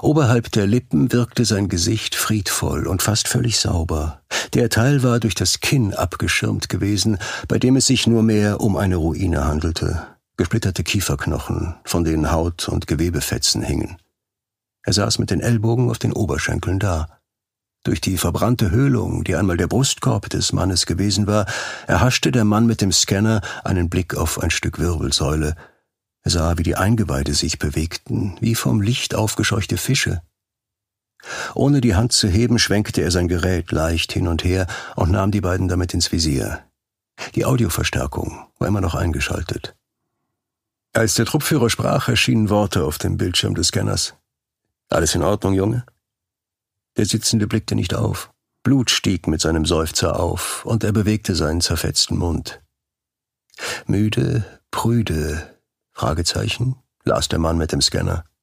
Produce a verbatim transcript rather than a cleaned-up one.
Oberhalb der Lippen wirkte sein Gesicht friedvoll und fast völlig sauber. Der Teil war durch das Kinn abgeschirmt gewesen, bei dem es sich nur mehr um eine Ruine handelte. Gesplitterte Kieferknochen, von denen Haut und Gewebefetzen hingen. Er saß mit den Ellbogen auf den Oberschenkeln da. Durch die verbrannte Höhlung, die einmal der Brustkorb des Mannes gewesen war, erhaschte der Mann mit dem Scanner einen Blick auf ein Stück Wirbelsäule. Er sah, wie die Eingeweide sich bewegten, wie vom Licht aufgescheuchte Fische. Ohne die Hand zu heben, schwenkte er sein Gerät leicht hin und her und nahm die beiden damit ins Visier. Die Audioverstärkung war immer noch eingeschaltet. Als der Truppführer sprach, erschienen Worte auf dem Bildschirm des Scanners. »Alles in Ordnung, Junge?« Der Sitzende blickte nicht auf. Blut stieg mit seinem Seufzer auf, und er bewegte seinen zerfetzten Mund. »Müde, prüde«, Fragezeichen, las der Mann mit dem Scanner.